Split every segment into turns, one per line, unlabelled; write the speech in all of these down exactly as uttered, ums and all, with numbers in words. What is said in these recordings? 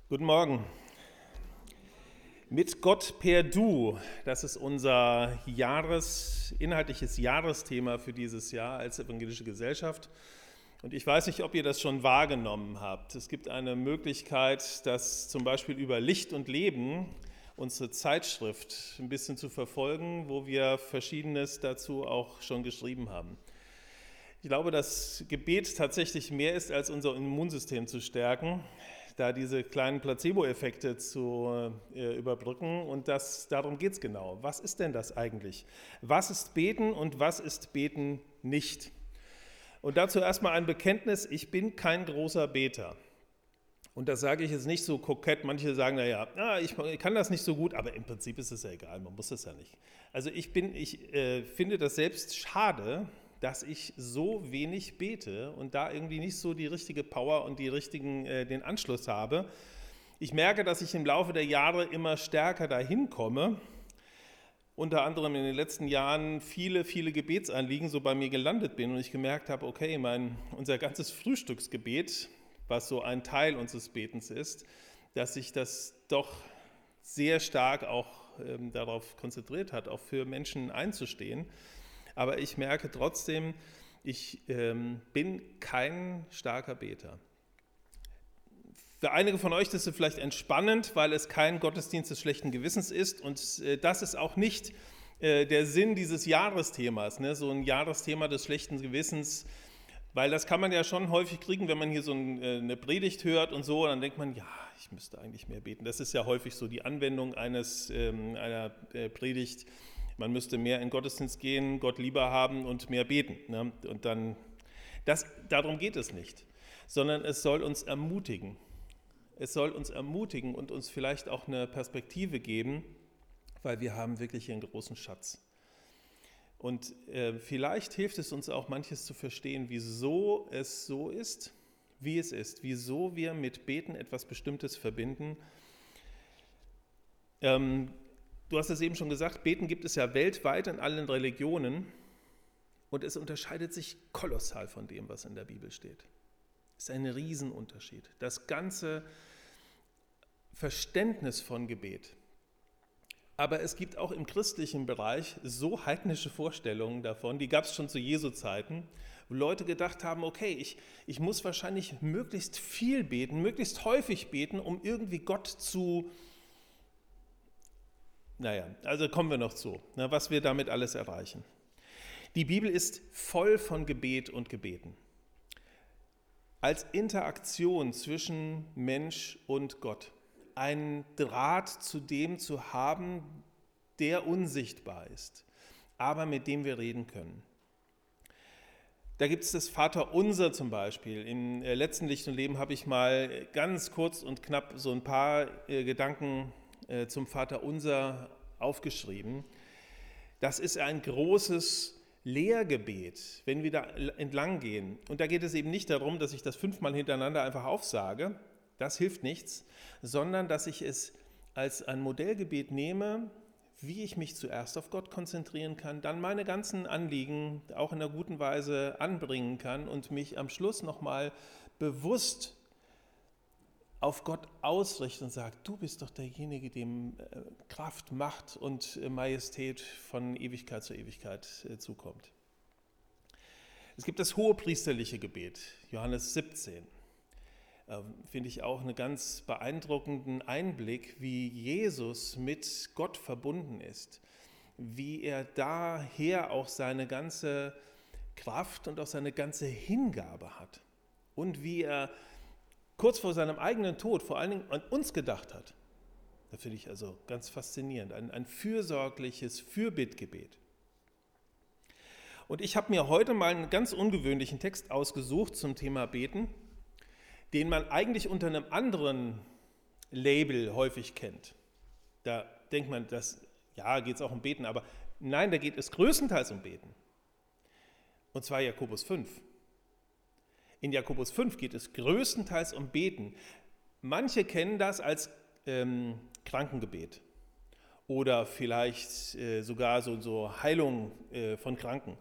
Guten Morgen. Mit Gott per Du, das ist unser Jahres, inhaltliches Jahresthema für dieses Jahr als evangelische Gesellschaft. Und ich weiß nicht, ob ihr das schon wahrgenommen habt. Es gibt eine Möglichkeit, das zum Beispiel über Licht und Leben, unsere Zeitschrift, ein bisschen zu verfolgen, wo wir Verschiedenes dazu auch schon geschrieben haben. Ich glaube, dass Gebet tatsächlich mehr ist, als unser Immunsystem zu stärken, da diese kleinen Placebo-Effekte zu äh, überbrücken. Und das, darum geht es genau. Was ist denn das eigentlich? Was ist Beten und was ist Beten nicht? Und dazu erstmal ein Bekenntnis: Ich bin kein großer Beter. Und das sage ich jetzt nicht so kokett. Manche sagen, naja, ah, ich kann das nicht so gut, aber im Prinzip ist es ja egal, man muss es ja nicht. Also ich, bin, ich äh, finde das selbst schade, dass ich so wenig bete und da irgendwie nicht so die richtige Power und die richtigen, äh, den Anschluss habe. Ich merke, dass ich im Laufe der Jahre immer stärker dahin komme. Unter anderem in den letzten Jahren viele, viele Gebetsanliegen so bei mir gelandet bin und ich gemerkt habe, okay, mein, unser ganzes Frühstücksgebet, was so ein Teil unseres Betens ist, dass sich das doch sehr stark auch ähm, darauf konzentriert hat, auch für Menschen einzustehen. Aber ich merke trotzdem, ich ähm, bin kein starker Beter. Für einige von euch ist es vielleicht entspannend, weil es kein Gottesdienst des schlechten Gewissens ist. Und äh, das ist auch nicht äh, der Sinn dieses Jahresthemas, ne? So ein Jahresthema des schlechten Gewissens. Weil das kann man ja schon häufig kriegen, wenn man hier so ein, äh, eine Predigt hört und so. Und dann denkt man, ja, ich müsste eigentlich mehr beten. Das ist ja häufig so die Anwendung eines, ähm, einer äh, Predigt. Man müsste mehr in den Gottesdienst gehen, Gott lieber haben und mehr beten. Ne? Und dann, das, darum geht es nicht, sondern es soll uns ermutigen. Es soll uns ermutigen und uns vielleicht auch eine Perspektive geben, weil wir haben wirklich einen großen Schatz. Und äh, vielleicht hilft es uns auch, manches zu verstehen, wieso es so ist, wie es ist, wieso wir mit Beten etwas Bestimmtes verbinden. Ähm, Du hast es eben schon gesagt, Beten gibt es ja weltweit in allen Religionen und es unterscheidet sich kolossal von dem, was in der Bibel steht. Es ist ein Riesenunterschied. Das ganze Verständnis von Gebet. Aber es gibt auch im christlichen Bereich so heidnische Vorstellungen davon, die gab es schon zu Jesu Zeiten, wo Leute gedacht haben, okay, ich, ich muss wahrscheinlich möglichst viel beten, möglichst häufig beten, um irgendwie Gott zu Naja, also kommen wir noch zu, was wir damit alles erreichen. Die Bibel ist voll von Gebet und Gebeten. Als Interaktion zwischen Mensch und Gott. Einen Draht zu dem zu haben, der unsichtbar ist, aber mit dem wir reden können. Da gibt es das Vaterunser zum Beispiel. Im letzten Licht und Leben habe ich mal ganz kurz und knapp so ein paar Gedanken zum Vaterunser aufgeschrieben. Das ist ein großes Lehrgebet, wenn wir da entlang gehen. Und da geht es eben nicht darum, dass ich das fünfmal hintereinander einfach aufsage, das hilft nichts, sondern dass ich es als ein Modellgebet nehme, wie ich mich zuerst auf Gott konzentrieren kann, dann meine ganzen Anliegen auch in einer guten Weise anbringen kann und mich am Schluss nochmal bewusst auf Gott ausrichten und sagt, du bist doch derjenige, dem Kraft, Macht und Majestät von Ewigkeit zu Ewigkeit zukommt. Es gibt das hohepriesterliche Gebet, Johannes siebzehn. Finde ich auch einen ganz beeindruckenden Einblick, wie Jesus mit Gott verbunden ist, wie er daher auch seine ganze Kraft und auch seine ganze Hingabe hat und wie er kurz vor seinem eigenen Tod vor allen Dingen an uns gedacht hat. Das finde ich also ganz faszinierend, ein, ein fürsorgliches Fürbittgebet. Und ich habe mir heute mal einen ganz ungewöhnlichen Text ausgesucht zum Thema Beten, den man eigentlich unter einem anderen Label häufig kennt. Da denkt man, dass, ja, geht es auch um Beten, aber nein, da geht es größtenteils um Beten. Und zwar Jakobus fünf. In Jakobus fünf geht es größtenteils um Beten. Manche kennen das als ähm, Krankengebet oder vielleicht äh, sogar so, so Heilung äh, von Kranken.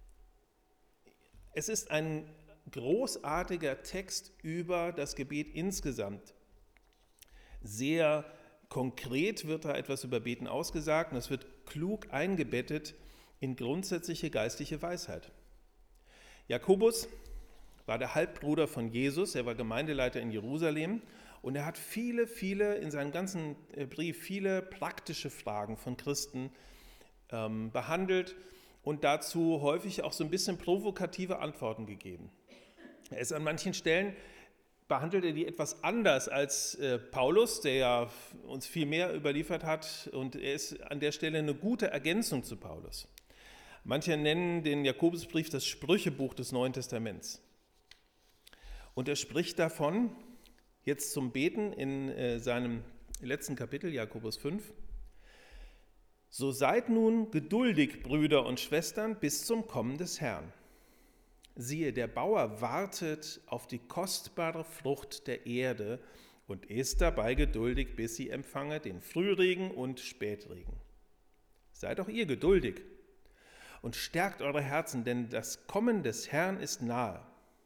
Es ist ein großartiger Text über das Gebet insgesamt. Sehr konkret wird da etwas über Beten ausgesagt und es wird klug eingebettet in grundsätzliche geistliche Weisheit. Jakobus war der Halbbruder von Jesus, er war Gemeindeleiter in Jerusalem und er hat viele, viele, in seinem ganzen Brief, viele praktische Fragen von Christen ähm, behandelt und dazu häufig auch so ein bisschen provokative Antworten gegeben. Er ist an manchen Stellen, behandelt er die etwas anders als äh, Paulus, der ja uns viel mehr überliefert hat und er ist an der Stelle eine gute Ergänzung zu Paulus. Manche nennen den Jakobusbrief das Sprüchebuch des Neuen Testaments. Und er spricht davon, jetzt zum Beten in äh, seinem letzten Kapitel, Jakobus fünf, so seid nun geduldig, Brüder und Schwestern, bis zum Kommen des Herrn. Siehe, der Bauer wartet auf die kostbare Frucht der Erde und ist dabei geduldig, bis sie empfange den Frühregen und Spätregen. Seid auch ihr geduldig und stärkt eure Herzen, denn das Kommen des Herrn ist nahe.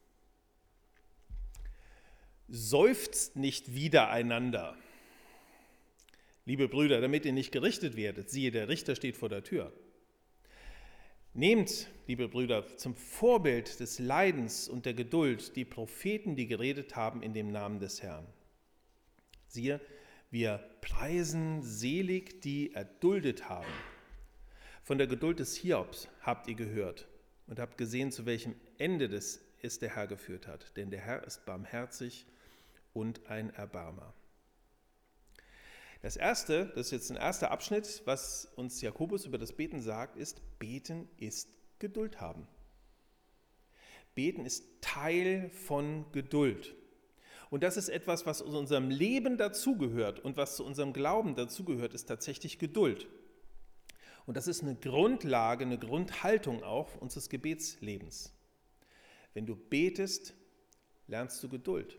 Seufzt nicht wider einander, liebe Brüder, damit ihr nicht gerichtet werdet. Siehe, der Richter steht vor der Tür. Nehmt, liebe Brüder, zum Vorbild des Leidens und der Geduld die Propheten, die geredet haben in dem Namen des Herrn. Siehe, wir preisen selig, die erduldet haben. Von der Geduld des Hiobs habt ihr gehört und habt gesehen, zu welchem Ende des es der Herr geführt hat. Denn der Herr ist barmherzig und ein Erbarmer. Das erste, das ist jetzt ein erster Abschnitt, was uns Jakobus über das Beten sagt, ist, Beten ist Geduld haben. Beten ist Teil von Geduld. Und das ist etwas, was zu unserem Leben dazugehört und was zu unserem Glauben dazugehört, ist tatsächlich Geduld. Und das ist eine Grundlage, eine Grundhaltung auch unseres Gebetslebens. Wenn du betest, lernst du Geduld.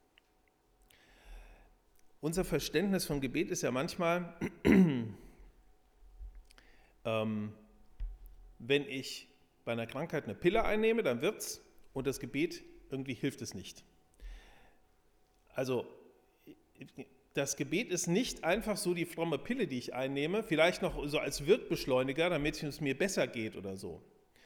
Unser Verständnis von Gebet ist ja manchmal, ähm, wenn ich bei einer Krankheit eine Pille einnehme, dann wird's und das Gebet, irgendwie hilft es nicht. Also das Gebet ist nicht einfach so die fromme Pille, die ich einnehme, vielleicht noch so als Wirkbeschleuniger, damit es mir besser geht oder so.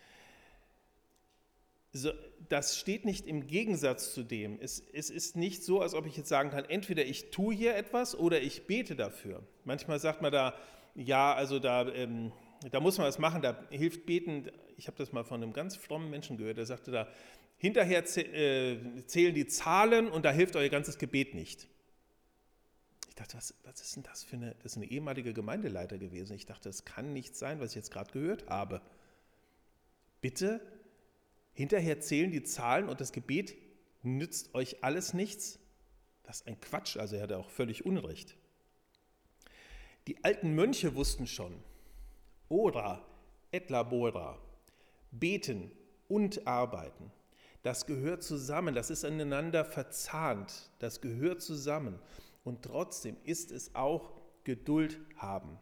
So, das steht nicht im Gegensatz zu dem. Es, es ist nicht so, als ob ich jetzt sagen kann, entweder ich tue hier etwas oder ich bete dafür. Manchmal sagt man da, ja, also da, ähm, da muss man was machen, da hilft Beten. Ich habe das mal von einem ganz frommen Menschen gehört, der sagte da, hinterher zählen die Zahlen und da hilft euer ganzes Gebet nicht. Ich dachte, was, was ist denn das für eine, das ist eine ehemalige Gemeindeleiter gewesen. Ich dachte, das kann nicht sein, was ich jetzt gerade gehört habe. Bitte? Hinterher zählen die Zahlen und das Gebet nützt euch alles nichts? Das ist ein Quatsch, also er hatte auch völlig Unrecht. Die alten Mönche wussten schon, ora et labora, beten und arbeiten, das gehört zusammen, das ist aneinander verzahnt, das gehört zusammen und trotzdem ist es auch Geduld haben.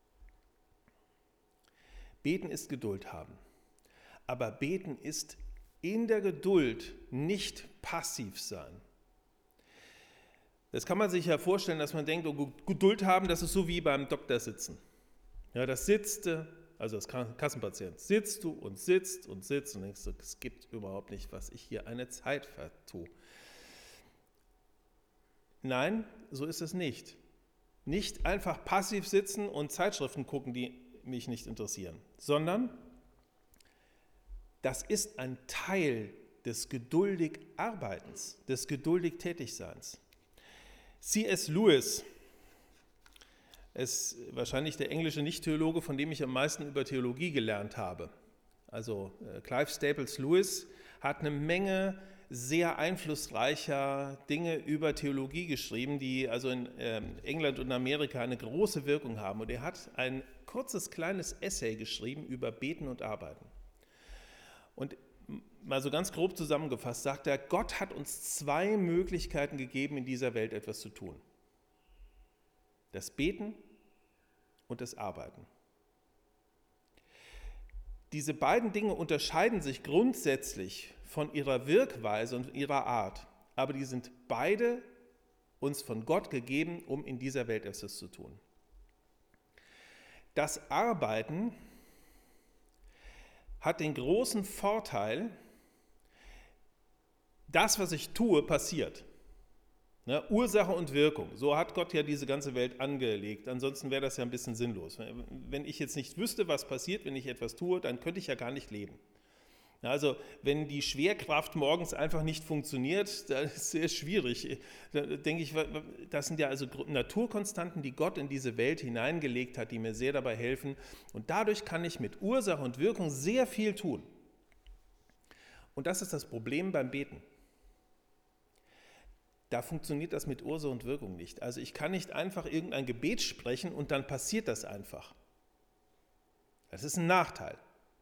Beten ist Geduld haben. Aber beten ist in der Geduld nicht passiv sein. Das kann man sich ja vorstellen, dass man denkt, oh, Geduld haben, das ist so wie beim Doktor sitzen. Ja, das sitzt, also das Kassenpatient, sitzt du und sitzt und sitzt und denkst, es gibt überhaupt nicht, was ich hier eine Zeit vertue. Nein, so ist es nicht. Nicht einfach passiv sitzen und Zeitschriften gucken, die mich nicht interessieren, sondern das ist ein Teil des geduldig Arbeitens, des geduldig Tätigseins. C S Lewis ist wahrscheinlich der englische Nicht-Theologe, von dem ich am meisten über Theologie gelernt habe. Also Clive Staples Lewis hat eine Menge sehr einflussreicher Dinge über Theologie geschrieben, die also in England und Amerika eine große Wirkung haben. Und er hat ein kurzes, kleines Essay geschrieben über Beten und Arbeiten. Und mal so ganz grob zusammengefasst sagt er, Gott hat uns zwei Möglichkeiten gegeben, in dieser Welt etwas zu tun. Das Beten und das Arbeiten. Diese beiden Dinge unterscheiden sich grundsätzlich von ihrer Wirkweise und ihrer Art, aber die sind beide uns von Gott gegeben, um in dieser Welt etwas zu tun. Das Arbeiten hat den großen Vorteil, das, was ich tue, passiert. Ne? Ursache und Wirkung, so hat Gott ja diese ganze Welt angelegt, ansonsten wäre das ja ein bisschen sinnlos. Wenn ich jetzt nicht wüsste, was passiert, wenn ich etwas tue, dann könnte ich ja gar nicht leben. Also wenn die Schwerkraft morgens einfach nicht funktioniert, dann ist es sehr schwierig. Da denke ich, das sind ja also Naturkonstanten, die Gott in diese Welt hineingelegt hat, die mir sehr dabei helfen. Und dadurch kann ich mit Ursache und Wirkung sehr viel tun. Und das ist das Problem beim Beten. Da funktioniert das mit Ursache und Wirkung nicht. Also ich kann nicht einfach irgendein Gebet sprechen und dann passiert das einfach. Das ist ein Nachteil.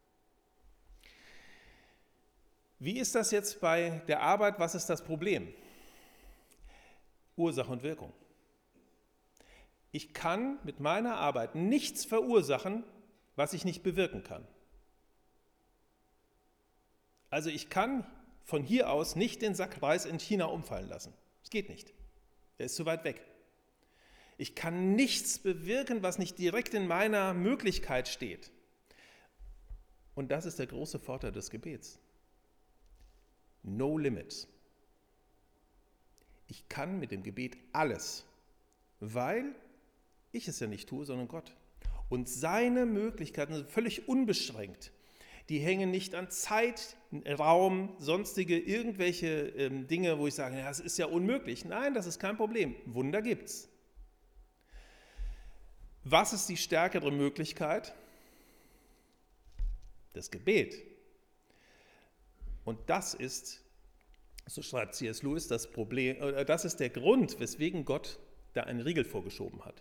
Wie ist das jetzt bei der Arbeit? Was ist das Problem? Ursache und Wirkung. Ich kann mit meiner Arbeit nichts verursachen, was ich nicht bewirken kann. Also ich kann von hier aus nicht den Sack Reis in China umfallen lassen. Es geht nicht. Der ist zu weit weg. Ich kann nichts bewirken, was nicht direkt in meiner Möglichkeit steht. Und das ist der große Vorteil des Gebets. No limits. Ich kann mit dem Gebet alles, weil ich es ja nicht tue, sondern Gott. Und seine Möglichkeiten sind völlig unbeschränkt. Die hängen nicht an Zeit, Raum, sonstige irgendwelche ähm, Dinge, wo ich sage, ja, das ist ja unmöglich. Nein, das ist kein Problem. Wunder gibt's. Was ist die stärkere Möglichkeit? Das Gebet. Und das ist, so schreibt C S Lewis, das Problem, äh, das ist der Grund, weswegen Gott da einen Riegel vorgeschoben hat.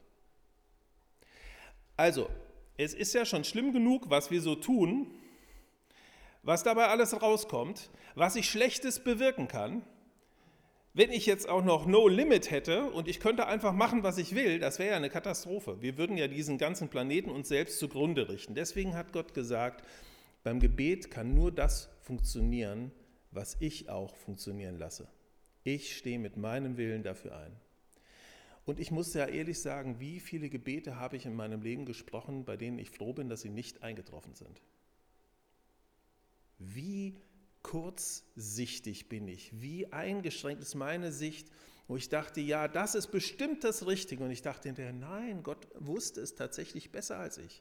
Also, es ist ja schon schlimm genug, was wir so tun, was dabei alles rauskommt, was ich Schlechtes bewirken kann. Wenn ich jetzt auch noch No Limit hätte und ich könnte einfach machen, was ich will, das wäre ja eine Katastrophe. Wir würden ja diesen ganzen Planeten uns selbst zugrunde richten. Deswegen hat Gott gesagt, beim Gebet kann nur das funktionieren, was ich auch funktionieren lasse. Ich stehe mit meinem Willen dafür ein. Und ich muss ja ehrlich sagen, wie viele Gebete habe ich in meinem Leben gesprochen, bei denen ich froh bin, dass sie nicht eingetroffen sind. Wie kurzsichtig bin ich, wie eingeschränkt ist meine Sicht, wo ich dachte, ja, das ist bestimmt das Richtige. Und ich dachte hinterher, nein, Gott wusste es tatsächlich besser als ich.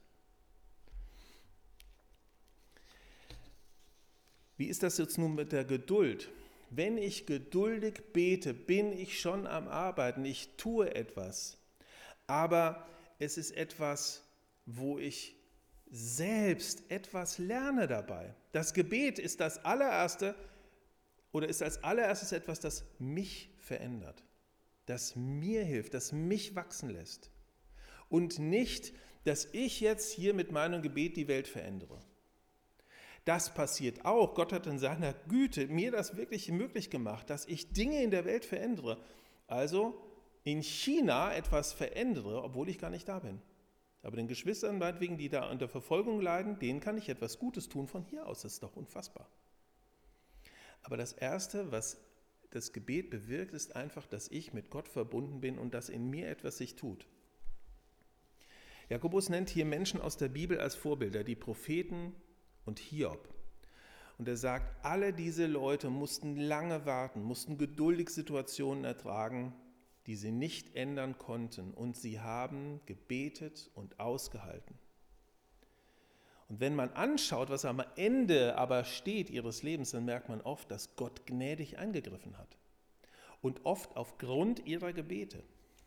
Wie ist das jetzt nun mit der Geduld? Wenn ich geduldig bete, bin ich schon am Arbeiten, ich tue etwas. Aber es ist etwas, wo ich selbst etwas lerne dabei. Das Gebet ist das allererste oder ist als allererstes etwas, das mich verändert, das mir hilft, das mich wachsen lässt. Und nicht, dass ich jetzt hier mit meinem Gebet die Welt verändere. Das passiert auch. Gott hat in seiner Güte mir das wirklich möglich gemacht, dass ich Dinge in der Welt verändere. Also in China etwas verändere, obwohl ich gar nicht da bin. Aber den Geschwistern, meinetwegen, die da unter Verfolgung leiden, denen kann ich etwas Gutes tun von hier aus. Das ist doch unfassbar. Aber das Erste, was das Gebet bewirkt, ist einfach, dass ich mit Gott verbunden bin und dass in mir etwas sich tut. Jakobus nennt hier Menschen aus der Bibel als Vorbilder, die Propheten und Hiob. Und er sagt, alle diese Leute mussten lange warten, mussten geduldig Situationen ertragen, die sie nicht ändern konnten. Und sie haben gebetet und ausgehalten. Und wenn man anschaut, was am Ende aber steht ihres Lebens, dann merkt man oft, dass Gott gnädig eingegriffen hat. Und oft aufgrund ihrer Gebete.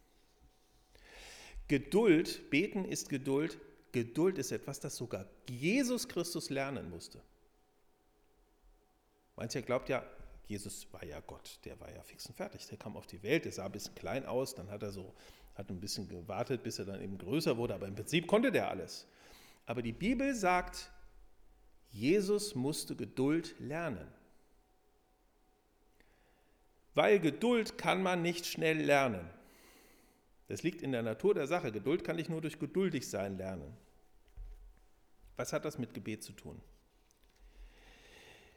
Geduld, beten ist Geduld. Geduld ist etwas, das sogar Jesus Christus lernen musste. Mancher glaubt ja, Jesus war ja Gott, der war ja fix und fertig. Der kam auf die Welt, der sah ein bisschen klein aus, dann hat er so, hat ein bisschen gewartet, bis er dann eben größer wurde, aber im Prinzip konnte der alles. Aber die Bibel sagt, Jesus musste Geduld lernen. Weil Geduld kann man nicht schnell lernen. Das liegt in der Natur der Sache. Geduld kann ich nur durch geduldig sein lernen. Was hat das mit Gebet zu tun?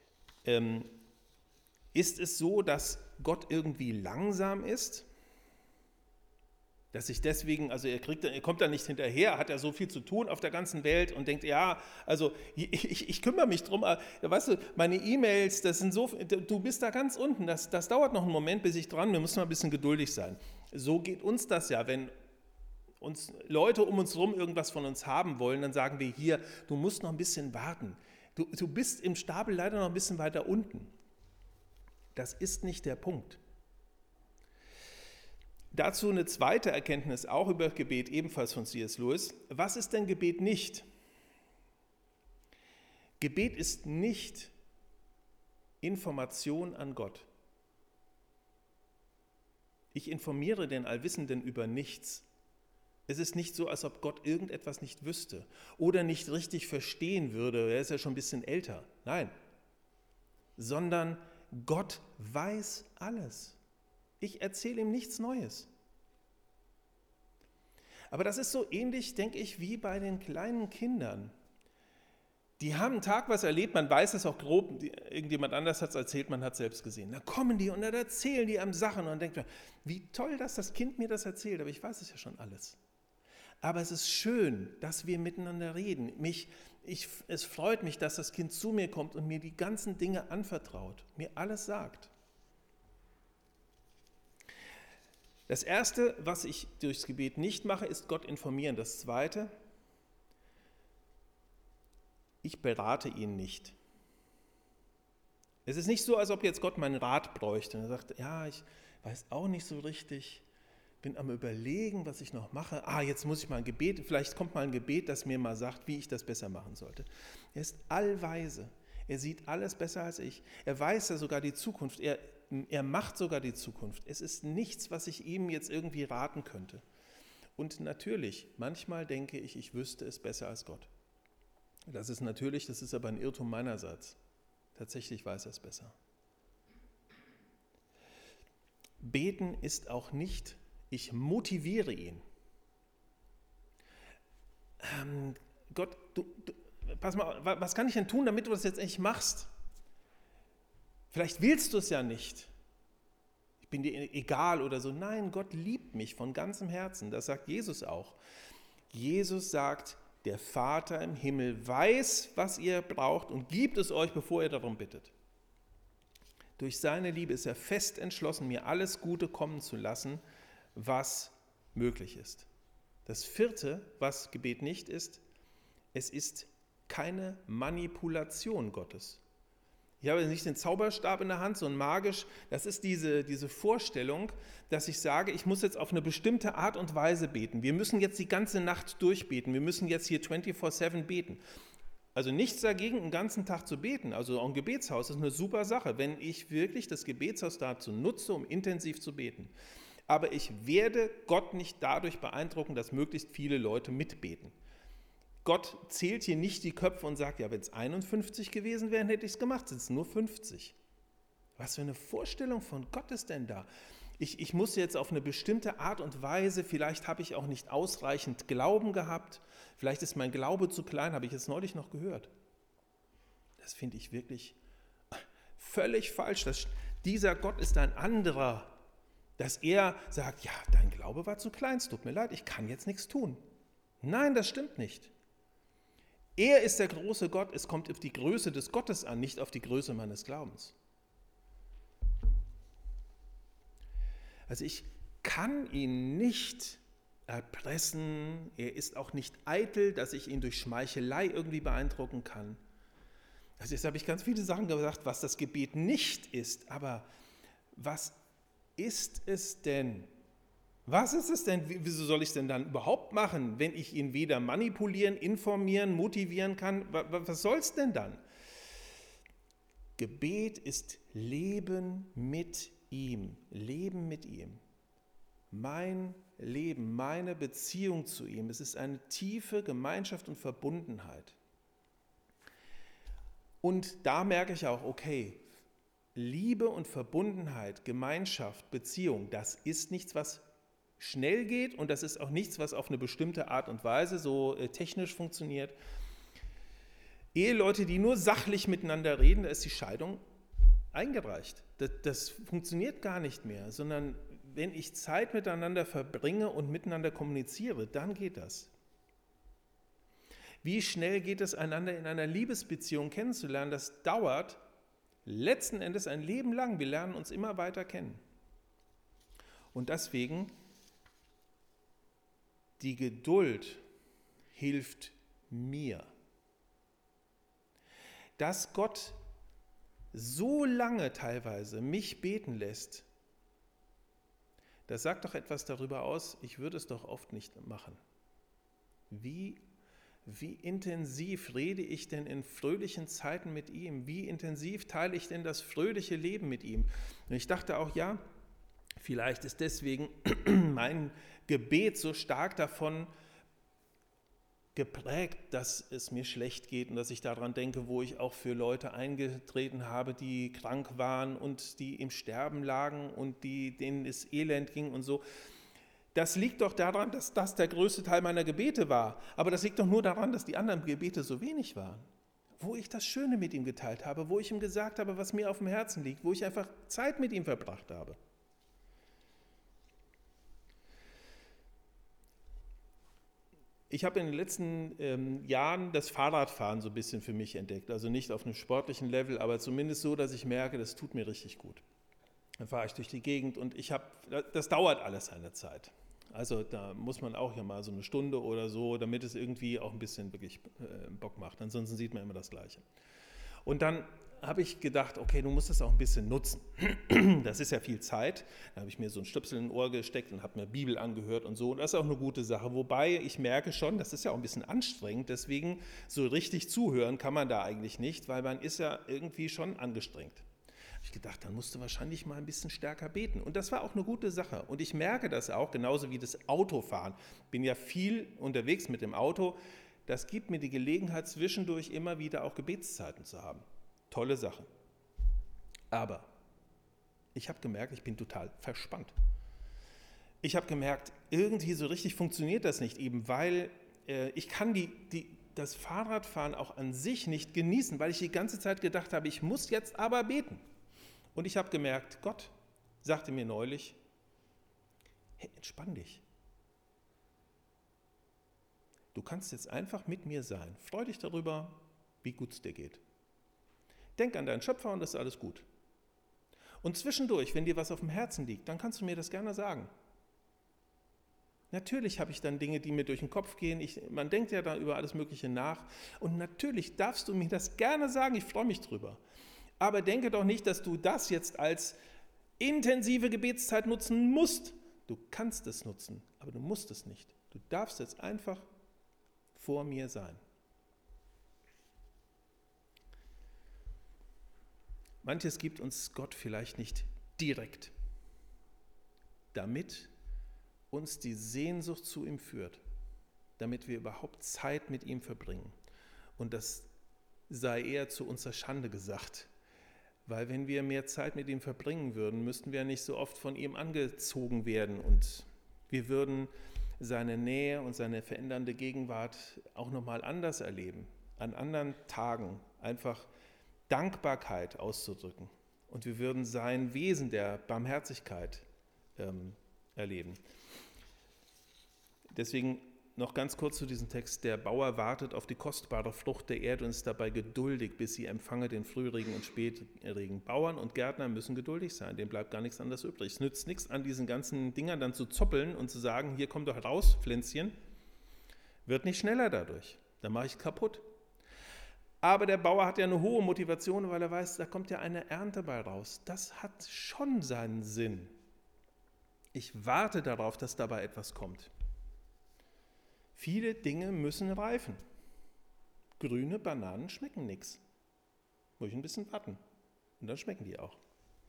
Ähm, ist es so, dass Gott irgendwie langsam ist? Dass ich deswegen, also er, kriegt, er kommt da nicht hinterher, hat ja so viel zu tun auf der ganzen Welt und denkt, ja, also ich, ich, ich kümmere mich drum, aber, weißt du, meine E-Mails, das sind so, du bist da ganz unten, das, das dauert noch einen Moment, bis ich dran bin, wir müssen mal ein bisschen geduldig sein. So geht uns das ja, wenn uns Leute um uns herum irgendwas von uns haben wollen, dann sagen wir hier, du musst noch ein bisschen warten. Du, du bist im Stapel leider noch ein bisschen weiter unten. Das ist nicht der Punkt. Dazu eine zweite Erkenntnis, auch über Gebet, ebenfalls von C S Lewis. Was ist denn Gebet nicht? Gebet ist nicht Information an Gott. Ich informiere den Allwissenden über nichts. Es ist nicht so, als ob Gott irgendetwas nicht wüsste oder nicht richtig verstehen würde. Er ist ja schon ein bisschen älter. Nein, sondern Gott weiß alles. Ich erzähle ihm nichts Neues. Aber das ist so ähnlich, denke ich, wie bei den kleinen Kindern. Die haben einen Tag was erlebt, man weiß es auch grob, irgendjemand anders hat es erzählt, man hat es selbst gesehen. Da kommen die und dann erzählen die einem Sachen und dann denkt man, wie toll, dass das Kind mir das erzählt, aber ich weiß es ja schon alles. Aber es ist schön, dass wir miteinander reden. Mich, ich, es freut mich, dass das Kind zu mir kommt und mir die ganzen Dinge anvertraut, mir alles sagt. Das Erste, was ich durchs Gebet nicht mache, ist Gott informieren. Das Zweite, ich berate ihn nicht. Es ist nicht so, als ob jetzt Gott meinen Rat bräuchte. Und er sagt, ja, ich weiß auch nicht so richtig, bin am Überlegen, was ich noch mache. Ah, jetzt muss ich mal ein Gebet, vielleicht kommt mal ein Gebet, das mir mal sagt, wie ich das besser machen sollte. Er ist allweise. Er sieht alles besser als ich. Er weiß ja sogar die Zukunft. Er Er macht sogar die Zukunft. Es ist nichts, was ich ihm jetzt irgendwie raten könnte. Und natürlich, manchmal denke ich, ich wüsste es besser als Gott. Das ist natürlich, das ist aber ein Irrtum meinerseits. Tatsächlich weiß er es besser. Beten ist auch nicht, ich motiviere ihn. Ähm, Gott, du, du, pass mal, was kann ich denn tun, damit du das jetzt endlich machst? Vielleicht willst du es ja nicht. Ich bin dir egal oder so. Nein, Gott liebt mich von ganzem Herzen. Das sagt Jesus auch. Jesus sagt, der Vater im Himmel weiß, was ihr braucht und gibt es euch, bevor ihr darum bittet. Durch seine Liebe ist er fest entschlossen, mir alles Gute kommen zu lassen, was möglich ist. Das Vierte, was Gebet nicht ist, es ist keine Manipulation Gottes. Ich habe nicht den Zauberstab in der Hand, so ein magisch, das ist diese, diese Vorstellung, dass ich sage, ich muss jetzt auf eine bestimmte Art und Weise beten. Wir müssen jetzt die ganze Nacht durchbeten, wir müssen jetzt hier vierundzwanzig sieben beten. Also nichts dagegen, den ganzen Tag zu beten, also auch ein Gebetshaus ist eine super Sache, wenn ich wirklich das Gebetshaus dazu nutze, um intensiv zu beten. Aber ich werde Gott nicht dadurch beeindrucken, dass möglichst viele Leute mitbeten. Gott zählt hier nicht die Köpfe und sagt, ja, wenn es einundfünfzig gewesen wären, hätte ich es gemacht, sind es nur fünfzig. Was für eine Vorstellung von Gott ist denn da? Ich, ich muss jetzt auf eine bestimmte Art und Weise, vielleicht habe ich auch nicht ausreichend Glauben gehabt, vielleicht ist mein Glaube zu klein, habe ich jetzt neulich noch gehört. Das finde ich wirklich völlig falsch. Das, dieser Gott ist ein anderer, dass er sagt, ja, dein Glaube war zu klein, es tut mir leid, ich kann jetzt nichts tun. Nein, das stimmt nicht. Er ist der große Gott, es kommt auf die Größe des Gottes an, nicht auf die Größe meines Glaubens. Also ich kann ihn nicht erpressen, er ist auch nicht eitel, dass ich ihn durch Schmeichelei irgendwie beeindrucken kann. Also jetzt habe ich ganz viele Sachen gesagt, was das Gebet nicht ist, aber was ist es denn? Was ist es denn, wieso soll ich es denn dann überhaupt machen, wenn ich ihn weder manipulieren, informieren, motivieren kann? Was soll es denn dann? Gebet ist Leben mit ihm, Leben mit ihm. Mein Leben, meine Beziehung zu ihm, es ist eine tiefe Gemeinschaft und Verbundenheit. Und da merke ich auch, okay, Liebe und Verbundenheit, Gemeinschaft, Beziehung, das ist nichts, was schnell geht und das ist auch nichts, was auf eine bestimmte Art und Weise so äh, technisch funktioniert. Eheleute, die nur sachlich miteinander reden, da ist die Scheidung eingereicht. Das, das funktioniert gar nicht mehr, sondern wenn ich Zeit miteinander verbringe und miteinander kommuniziere, dann geht das. Wie schnell geht es, einander in einer Liebesbeziehung kennenzulernen? Das dauert letzten Endes ein Leben lang. Wir lernen uns immer weiter kennen. Und deswegen, die Geduld hilft mir. Dass Gott so lange teilweise mich beten lässt, das sagt doch etwas darüber aus, ich würde es doch oft nicht machen. Wie, wie intensiv rede ich denn in fröhlichen Zeiten mit ihm? Wie intensiv teile ich denn das fröhliche Leben mit ihm? Und ich dachte auch, ja, vielleicht ist deswegen mein Gebet so stark davon geprägt, dass es mir schlecht geht und dass ich daran denke, wo ich auch für Leute eingetreten habe, die krank waren und die im Sterben lagen und die, denen es elend ging und so. Das liegt doch daran, dass das der größte Teil meiner Gebete war. Aber das liegt doch nur daran, dass die anderen Gebete so wenig waren. Wo ich das Schöne mit ihm geteilt habe, wo ich ihm gesagt habe, was mir auf dem Herzen liegt, wo ich einfach Zeit mit ihm verbracht habe. Ich habe in den letzten ähm, Jahren das Fahrradfahren so ein bisschen für mich entdeckt. Also nicht auf einem sportlichen Level, aber zumindest so, dass ich merke, das tut mir richtig gut. Dann fahre ich durch die Gegend und ich habe, das dauert alles seine Zeit. Also da muss man auch ja mal so eine Stunde oder so, damit es irgendwie auch ein bisschen wirklich äh, Bock macht. Ansonsten sieht man immer das Gleiche. Und dann habe ich gedacht, okay, du musst es auch ein bisschen nutzen. Das ist ja viel Zeit. Da habe ich mir so ein Stöpsel in ein Ohr gesteckt und habe mir Bibel angehört und so. Und das ist auch eine gute Sache. Wobei ich merke schon, das ist ja auch ein bisschen anstrengend. Deswegen so richtig zuhören kann man da eigentlich nicht, weil man ist ja irgendwie schon angestrengt. Da habe ich gedacht, dann musst du wahrscheinlich mal ein bisschen stärker beten. Und das war auch eine gute Sache. Und ich merke das auch, genauso wie das Autofahren. Ich bin ja viel unterwegs mit dem Auto. Das gibt mir die Gelegenheit, zwischendurch immer wieder auch Gebetszeiten zu haben. Tolle Sache. Aber ich habe gemerkt, ich bin total verspannt. Ich habe gemerkt, irgendwie so richtig funktioniert das nicht, eben weil äh, ich kann die, die, das Fahrradfahren auch an sich nicht genießen, weil ich die ganze Zeit gedacht habe, ich muss jetzt aber beten. Und ich habe gemerkt, Gott sagte mir neulich, hey, entspann dich. Du kannst jetzt einfach mit mir sein. Freu dich darüber, wie gut es dir geht. Denk an deinen Schöpfer und das ist alles gut. Und zwischendurch, wenn dir was auf dem Herzen liegt, dann kannst du mir das gerne sagen. Natürlich habe ich dann Dinge, die mir durch den Kopf gehen. Ich, man denkt ja da über alles Mögliche nach. Und natürlich darfst du mir das gerne sagen, ich freue mich drüber. Aber denke doch nicht, dass du das jetzt als intensive Gebetszeit nutzen musst. Du kannst es nutzen, aber du musst es nicht. Du darfst jetzt einfach vor mir sein. Manches gibt uns Gott vielleicht nicht direkt, damit uns die Sehnsucht zu ihm führt, damit wir überhaupt Zeit mit ihm verbringen. Und das sei eher zu unserer Schande gesagt, weil wenn wir mehr Zeit mit ihm verbringen würden, müssten wir nicht so oft von ihm angezogen werden und wir würden seine Nähe und seine verändernde Gegenwart auch nochmal anders erleben, an anderen Tagen einfach Dankbarkeit auszudrücken und wir würden sein Wesen der Barmherzigkeit ähm, erleben. Deswegen noch ganz kurz zu diesem Text. Der Bauer wartet auf die kostbare Frucht der Erde und ist dabei geduldig, bis sie empfange den Frühregen und Spätregen. Bauern und Gärtner müssen geduldig sein, denen bleibt gar nichts anderes übrig. Es nützt nichts, an diesen ganzen Dingern dann zu zoppeln und zu sagen, hier komm doch raus, Pflänzchen. Wird nicht schneller dadurch, dann mache ich kaputt. Aber der Bauer hat ja eine hohe Motivation, weil er weiß, da kommt ja eine Ernte bei raus. Das hat schon seinen Sinn. Ich warte darauf, dass dabei etwas kommt. Viele Dinge müssen reifen. Grüne Bananen schmecken nichts. Muss ich ein bisschen warten. Und dann schmecken die auch.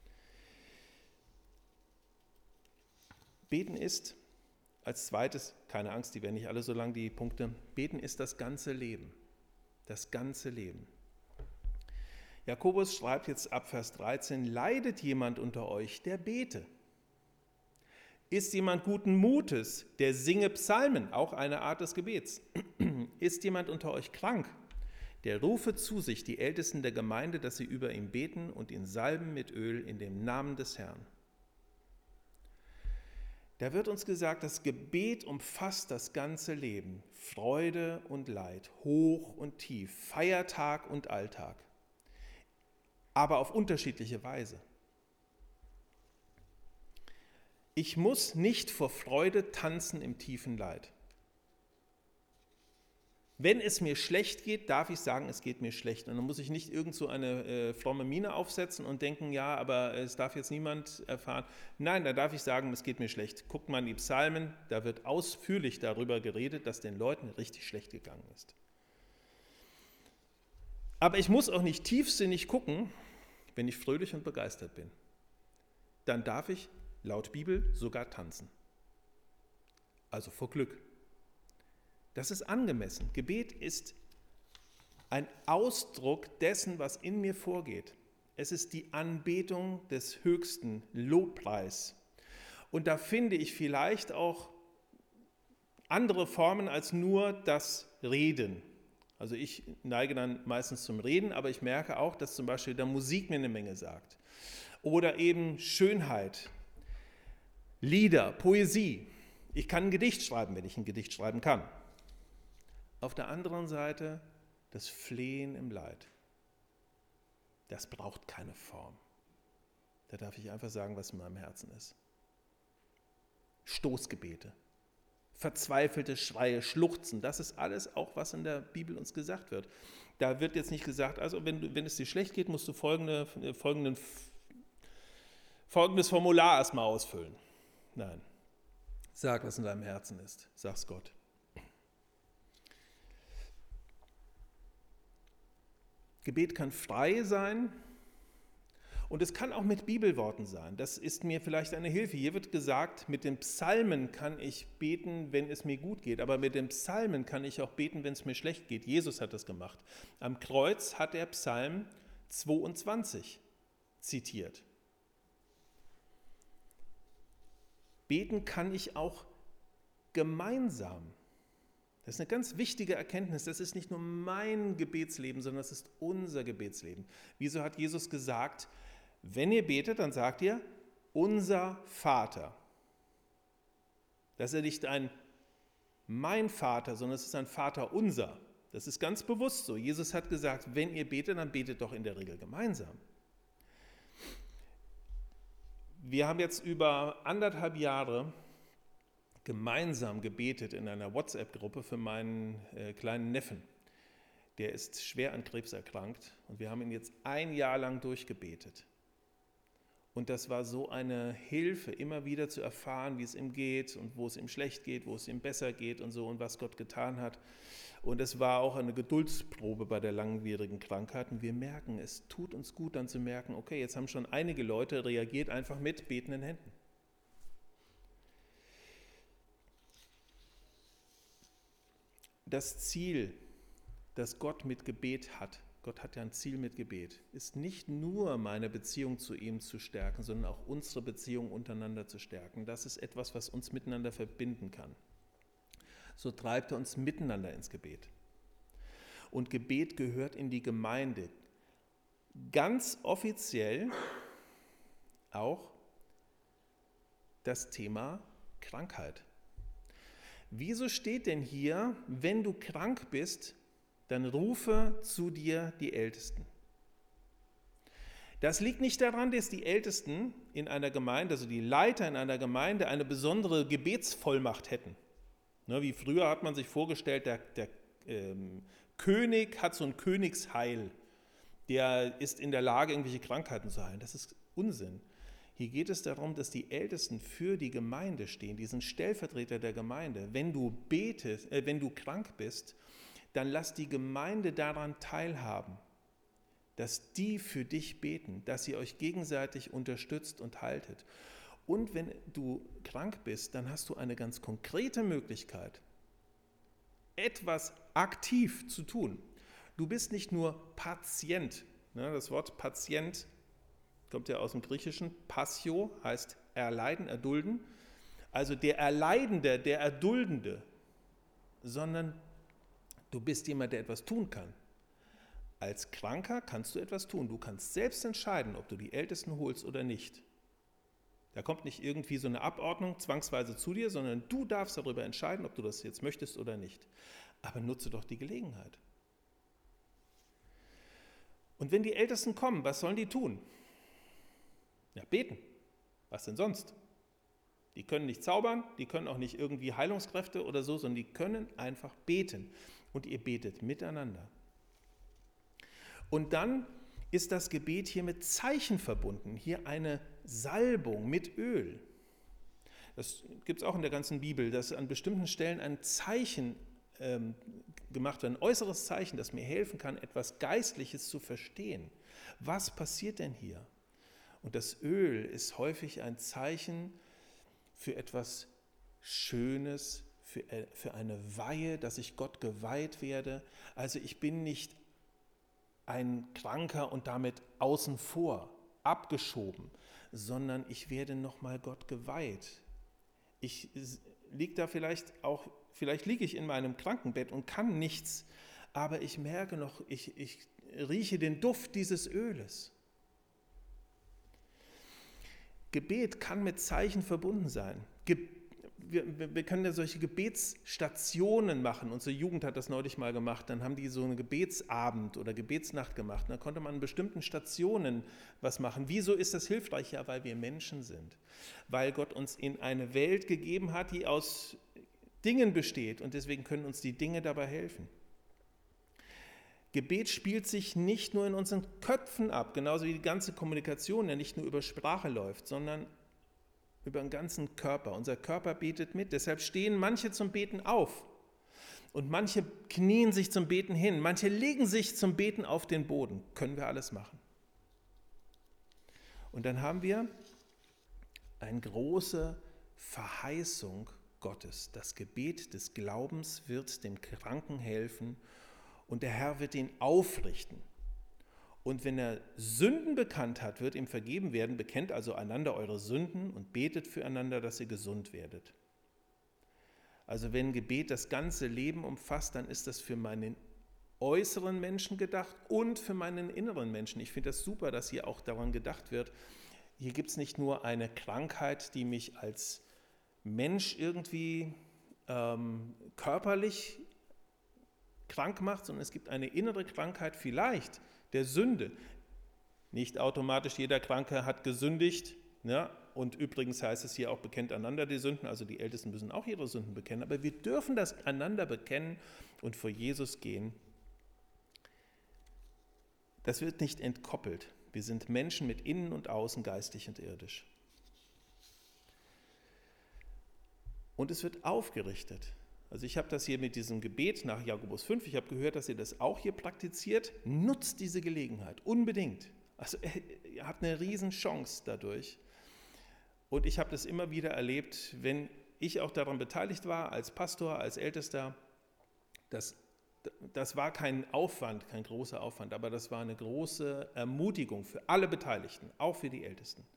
Beten ist, als zweites, keine Angst, die werden nicht alle so lang, die Punkte. Beten ist das ganze Leben. Das ganze Leben. Jakobus schreibt jetzt ab Vers dreizehn, leidet jemand unter euch, der bete. Ist jemand guten Mutes, der singe Psalmen, auch eine Art des Gebets. Ist jemand unter euch krank, der rufe zu sich die Ältesten der Gemeinde, dass sie über ihn beten und ihn salben mit Öl in dem Namen des Herrn. Da wird uns gesagt, das Gebet umfasst das ganze Leben, Freude und Leid, hoch und tief, Feiertag und Alltag, aber auf unterschiedliche Weise. Ich muss nicht vor Freude tanzen im tiefen Leid. Wenn es mir schlecht geht, darf ich sagen, es geht mir schlecht. Und dann muss ich nicht irgend so eine äh, fromme Miene aufsetzen und denken, ja, aber es darf jetzt niemand erfahren. Nein, da darf ich sagen, es geht mir schlecht. Guckt mal in die Psalmen, da wird ausführlich darüber geredet, dass den Leuten richtig schlecht gegangen ist. Aber ich muss auch nicht tiefsinnig gucken, wenn ich fröhlich und begeistert bin. Dann darf ich laut Bibel sogar tanzen. Also vor Glück. Das ist angemessen. Gebet ist ein Ausdruck dessen, was in mir vorgeht. Es ist die Anbetung des Höchsten, Lobpreis. Und da finde ich vielleicht auch andere Formen als nur das Reden. Also ich neige dann meistens zum Reden, aber ich merke auch, dass zum Beispiel der Musik mir eine Menge sagt. Oder eben Schönheit, Lieder, Poesie. Ich kann ein Gedicht schreiben, wenn ich ein Gedicht schreiben kann. Auf der anderen Seite das Flehen im Leid. Das braucht keine Form. Da darf ich einfach sagen, was in meinem Herzen ist. Stoßgebete, verzweifelte Schreie, Schluchzen, das ist alles auch, was in der Bibel uns gesagt wird. Da wird jetzt nicht gesagt, also wenn, du, wenn es dir schlecht geht, musst du folgende, folgenden, folgendes Formular erstmal ausfüllen. Nein, sag, was in deinem Herzen ist, sag's Gott. Gebet kann frei sein und es kann auch mit Bibelworten sein. Das ist mir vielleicht eine Hilfe. Hier wird gesagt, mit den Psalmen kann ich beten, wenn es mir gut geht, aber mit den Psalmen kann ich auch beten, wenn es mir schlecht geht. Jesus hat das gemacht. Am Kreuz hat er Psalm zweiundzwanzig zitiert. Beten kann ich auch gemeinsam. Das ist eine ganz wichtige Erkenntnis. Das ist nicht nur mein Gebetsleben, sondern das ist unser Gebetsleben. Wieso hat Jesus gesagt, wenn ihr betet, dann sagt ihr, unser Vater. Das ist ja nicht ein mein Vater, sondern es ist ein Vater unser. Das ist ganz bewusst so. Jesus hat gesagt, wenn ihr betet, dann betet doch in der Regel gemeinsam. Wir haben jetzt über anderthalb Jahre gemeinsam gebetet in einer WhatsApp-Gruppe für meinen äh, kleinen Neffen. Der ist schwer an Krebs erkrankt und wir haben ihn jetzt ein Jahr lang durchgebetet. Und das war so eine Hilfe, immer wieder zu erfahren, wie es ihm geht und wo es ihm schlecht geht, wo es ihm besser geht und so und was Gott getan hat. Und es war auch eine Geduldsprobe bei der langwierigen Krankheit. Und wir merken, es tut uns gut, dann zu merken, okay, jetzt haben schon einige Leute reagiert einfach mit betenden Händen. Das Ziel, das Gott mit Gebet hat, Gott hat ja ein Ziel mit Gebet, ist nicht nur meine Beziehung zu ihm zu stärken, sondern auch unsere Beziehung untereinander zu stärken. Das ist etwas, was uns miteinander verbinden kann. So treibt er uns miteinander ins Gebet. Und Gebet gehört in die Gemeinde. Ganz offiziell auch das Thema Krankheit. Wieso steht denn hier, wenn du krank bist, dann rufe zu dir die Ältesten? Das liegt nicht daran, dass die Ältesten in einer Gemeinde, also die Leiter in einer Gemeinde, eine besondere Gebetsvollmacht hätten. Ne, wie früher hat man sich vorgestellt, der, der ähm, König hat so ein Königsheil, der ist in der Lage, irgendwelche Krankheiten zu heilen. Das ist Unsinn. Hier geht es darum, dass die Ältesten für die Gemeinde stehen, die sind Stellvertreter der Gemeinde. Wenn du betest, äh, wenn du krank bist, dann lass die Gemeinde daran teilhaben, dass die für dich beten, dass ihr euch gegenseitig unterstützt und haltet. Und wenn du krank bist, dann hast du eine ganz konkrete Möglichkeit, etwas aktiv zu tun. Du bist nicht nur Patient. Ne, das Wort Patient kommt ja aus dem Griechischen. Passio heißt erleiden, erdulden. Also der Erleidende, der Erduldende, sondern du bist jemand, der etwas tun kann. Als Kranker kannst du etwas tun. Du kannst selbst entscheiden, ob du die Ältesten holst oder nicht. Da kommt nicht irgendwie so eine Abordnung zwangsweise zu dir, sondern du darfst darüber entscheiden, ob du das jetzt möchtest oder nicht. Aber nutze doch die Gelegenheit. Und wenn die Ältesten kommen, was sollen die tun? Ja, beten. Was denn sonst? Die können nicht zaubern, die können auch nicht irgendwie Heilungskräfte oder so, sondern die können einfach beten. Und ihr betet miteinander. Und dann ist das Gebet hier mit Zeichen verbunden. Hier eine Salbung mit Öl. Das gibt es auch in der ganzen Bibel, dass an bestimmten Stellen ein Zeichen ähm, gemacht wird, ein äußeres Zeichen, das mir helfen kann, etwas Geistliches zu verstehen. Was passiert denn hier? Und das Öl ist häufig ein Zeichen für etwas Schönes, für, für eine Weihe, dass ich Gott geweiht werde. Also ich bin nicht ein Kranker und damit außen vor, abgeschoben, sondern ich werde nochmal Gott geweiht. Ich liege da vielleicht auch, vielleicht liege ich in meinem Krankenbett und kann nichts, aber ich merke noch, ich, ich rieche den Duft dieses Öles. Gebet kann mit Zeichen verbunden sein. Ge- Wir, wir können ja solche Gebetsstationen machen. Unsere Jugend hat das neulich mal gemacht. Dann haben die so einen Gebetsabend oder Gebetsnacht gemacht. Da konnte man an bestimmten Stationen was machen. Wieso ist das hilfreich? Ja, weil wir Menschen sind. Weil Gott uns in eine Welt gegeben hat, die aus Dingen besteht. Und deswegen können uns die Dinge dabei helfen. Gebet spielt sich nicht nur in unseren Köpfen ab, genauso wie die ganze Kommunikation ja nicht nur über Sprache läuft, sondern über den ganzen Körper. Unser Körper betet mit, deshalb stehen manche zum Beten auf und manche knien sich zum Beten hin, manche legen sich zum Beten auf den Boden. Können wir alles machen. Und dann haben wir eine große Verheißung Gottes. Das Gebet des Glaubens wird dem Kranken helfen und der Herr wird ihn aufrichten. Und wenn er Sünden bekannt hat, wird ihm vergeben werden. Bekennt also einander eure Sünden und betet füreinander, dass ihr gesund werdet. Also wenn Gebet das ganze Leben umfasst, dann ist das für meinen äußeren Menschen gedacht und für meinen inneren Menschen. Ich finde das super, dass hier auch daran gedacht wird. Hier gibt es nicht nur eine Krankheit, die mich als Mensch irgendwie ähm, körperlich krank macht, sondern es gibt eine innere Krankheit vielleicht, der Sünde. Nicht automatisch jeder Kranke hat gesündigt. Ja? Und übrigens heißt es hier auch, bekennt einander die Sünden. Also die Ältesten müssen auch ihre Sünden bekennen. Aber wir dürfen das einander bekennen und vor Jesus gehen. Das wird nicht entkoppelt. Wir sind Menschen mit Innen und Außen, geistig und irdisch. Und es wird aufgerichtet. Also ich habe das hier mit diesem Gebet nach Jakobus fünf, ich habe gehört, dass ihr das auch hier praktiziert. Nutzt diese Gelegenheit, unbedingt. Also ihr habt eine Riesenchance dadurch. Und ich habe das immer wieder erlebt, wenn ich auch daran beteiligt war, als Pastor, als Ältester. Das, das war kein Aufwand, kein großer Aufwand, aber das war eine große Ermutigung für alle Beteiligten, auch für die Ältesten.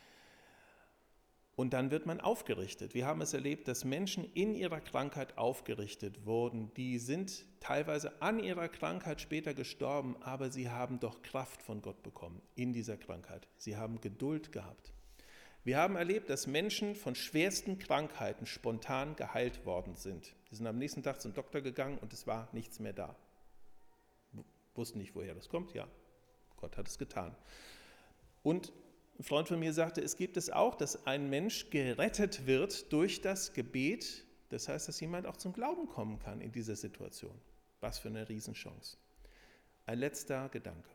Und dann wird man aufgerichtet. Wir haben es erlebt, dass Menschen in ihrer Krankheit aufgerichtet wurden. Die sind teilweise an ihrer Krankheit später gestorben, aber sie haben doch Kraft von Gott bekommen in dieser Krankheit. Sie haben Geduld gehabt. Wir haben erlebt, dass Menschen von schwersten Krankheiten spontan geheilt worden sind. Sie sind am nächsten Tag zum Doktor gegangen und es war nichts mehr da. Wussten nicht, woher das kommt. Ja, Gott hat es getan. Und ein Freund von mir sagte, es gibt es auch, dass ein Mensch gerettet wird durch das Gebet. Das heißt, dass jemand auch zum Glauben kommen kann in dieser Situation. Was für eine Riesenchance. Ein letzter Gedanke.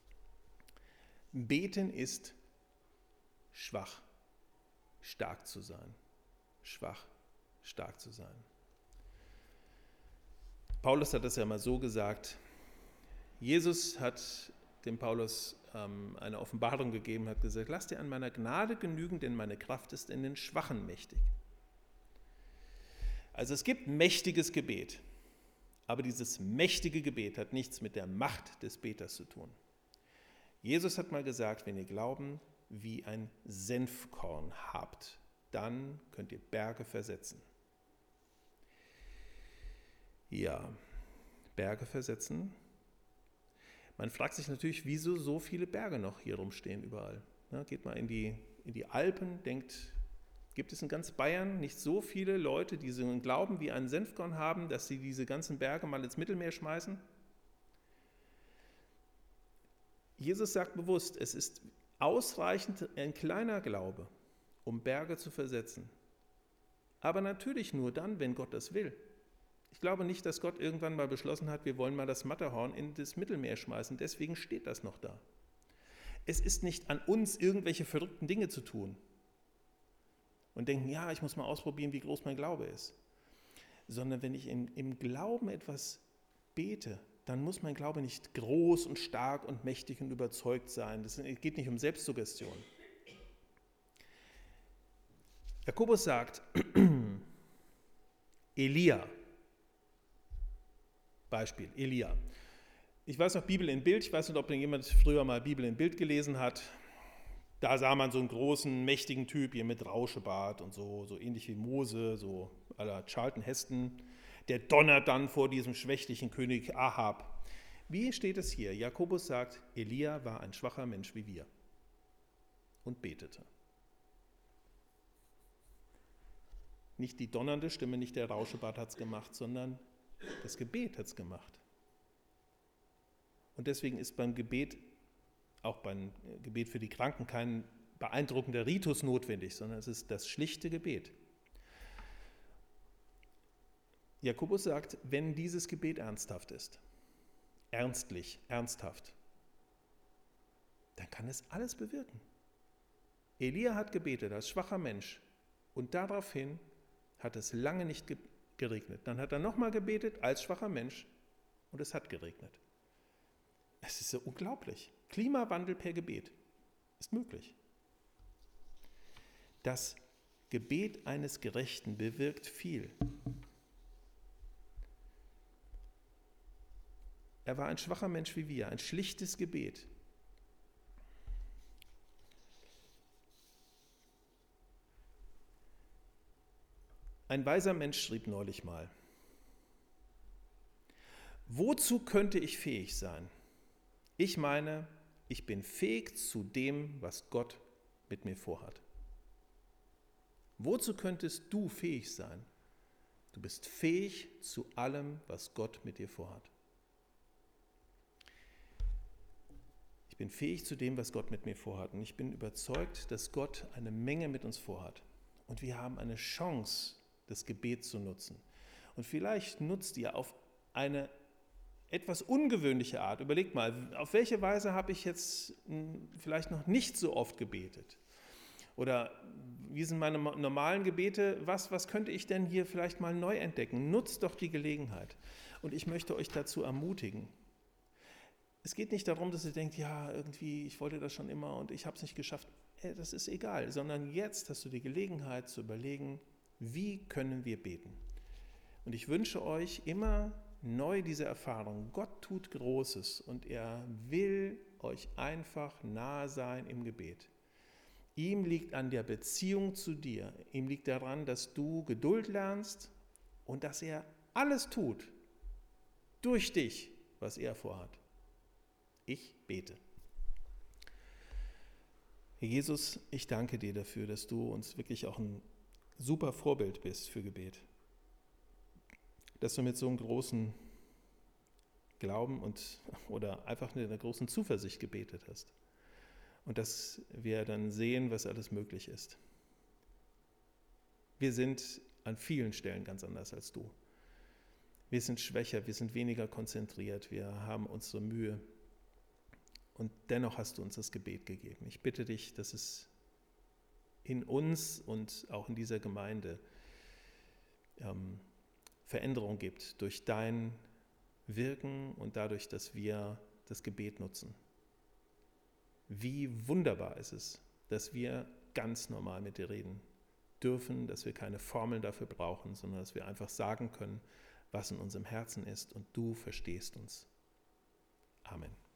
Beten ist schwach, stark zu sein. Schwach, stark zu sein. Paulus hat das ja mal so gesagt. Jesus hat dem Paulus ähm, eine Offenbarung gegeben, hat gesagt, lass dir an meiner Gnade genügen, denn meine Kraft ist in den Schwachen mächtig. Also es gibt mächtiges Gebet, aber dieses mächtige Gebet hat nichts mit der Macht des Beters zu tun. Jesus hat mal gesagt, wenn ihr Glauben wie ein Senfkorn habt, dann könnt ihr Berge versetzen. Ja, Berge versetzen. Man fragt sich natürlich, wieso so viele Berge noch hier rumstehen überall. Ja, geht mal in die, in die Alpen, denkt, gibt es in ganz Bayern nicht so viele Leute, die so einen Glauben wie einen Senfkorn haben, dass sie diese ganzen Berge mal ins Mittelmeer schmeißen? Jesus sagt bewusst, es ist ausreichend ein kleiner Glaube, um Berge zu versetzen. Aber natürlich nur dann, wenn Gott das will. Ich glaube nicht, dass Gott irgendwann mal beschlossen hat, wir wollen mal das Matterhorn in das Mittelmeer schmeißen. Deswegen steht das noch da. Es ist nicht an uns, irgendwelche verrückten Dinge zu tun und denken, ja, ich muss mal ausprobieren, wie groß mein Glaube ist. Sondern wenn ich im, im Glauben etwas bete, dann muss mein Glaube nicht groß und stark und mächtig und überzeugt sein. Es geht nicht um Selbstsuggestion. Jakobus sagt, Elia, Beispiel, Elia. Ich weiß noch, Bibel in Bild, ich weiß nicht, ob jemand früher mal Bibel in Bild gelesen hat. Da sah man so einen großen, mächtigen Typ hier mit Rauschebart und so, so ähnlich wie Mose, so à la Charlton Heston. Der donnert dann vor diesem schwächlichen König Ahab. Wie steht es hier? Jakobus sagt, Elia war ein schwacher Mensch wie wir und betete. Nicht die donnernde Stimme, nicht der Rauschebart hat es gemacht, sondern das Gebet hat es gemacht. Und deswegen ist beim Gebet, auch beim Gebet für die Kranken, kein beeindruckender Ritus notwendig, sondern es ist das schlichte Gebet. Jakobus sagt, wenn dieses Gebet ernsthaft ist, ernstlich, ernsthaft, dann kann es alles bewirken. Elia hat gebetet als schwacher Mensch und daraufhin hat es lange nicht geregnet. Dann hat er nochmal gebetet als schwacher Mensch und es hat geregnet. Es ist so unglaublich. Klimawandel per Gebet ist möglich. Das Gebet eines Gerechten bewirkt viel. Er war ein schwacher Mensch wie wir, ein schlichtes Gebet. Ein weiser Mensch schrieb neulich mal, wozu könnte ich fähig sein? Ich meine, ich bin fähig zu dem, was Gott mit mir vorhat. Wozu könntest du fähig sein? Du bist fähig zu allem, was Gott mit dir vorhat. Ich bin fähig zu dem, was Gott mit mir vorhat. Und ich bin überzeugt, dass Gott eine Menge mit uns vorhat. Und wir haben eine Chance, das Gebet zu nutzen. Und vielleicht nutzt ihr auf eine etwas ungewöhnliche Art. Überlegt mal, auf welche Weise habe ich jetzt vielleicht noch nicht so oft gebetet? Oder wie sind meine normalen Gebete? Was, was könnte ich denn hier vielleicht mal neu entdecken? Nutzt doch die Gelegenheit. Und ich möchte euch dazu ermutigen. Es geht nicht darum, dass ihr denkt, ja, irgendwie, ich wollte das schon immer und ich habe es nicht geschafft. Das ist egal, sondern jetzt hast du die Gelegenheit zu überlegen, wie können wir beten? Und ich wünsche euch immer neu diese Erfahrung. Gott tut Großes und er will euch einfach nahe sein im Gebet. Ihm liegt an der Beziehung zu dir. Ihm liegt daran, dass du Geduld lernst und dass er alles tut durch dich, was er vorhat. Ich bete. Herr Jesus, ich danke dir dafür, dass du uns wirklich auch ein super Vorbild bist für Gebet. Dass du mit so einem großen Glauben und oder einfach mit einer großen Zuversicht gebetet hast. Und dass wir dann sehen, was alles möglich ist. Wir sind an vielen Stellen ganz anders als du. Wir sind schwächer, wir sind weniger konzentriert, wir haben unsere Mühe. Und dennoch hast du uns das Gebet gegeben. Ich bitte dich, dass es in uns und auch in dieser Gemeinde ähm, Veränderung gibt durch dein Wirken und dadurch, dass wir das Gebet nutzen. Wie wunderbar ist es, dass wir ganz normal mit dir reden dürfen, dass wir keine Formeln dafür brauchen, sondern dass wir einfach sagen können, was in unserem Herzen ist und du verstehst uns. Amen.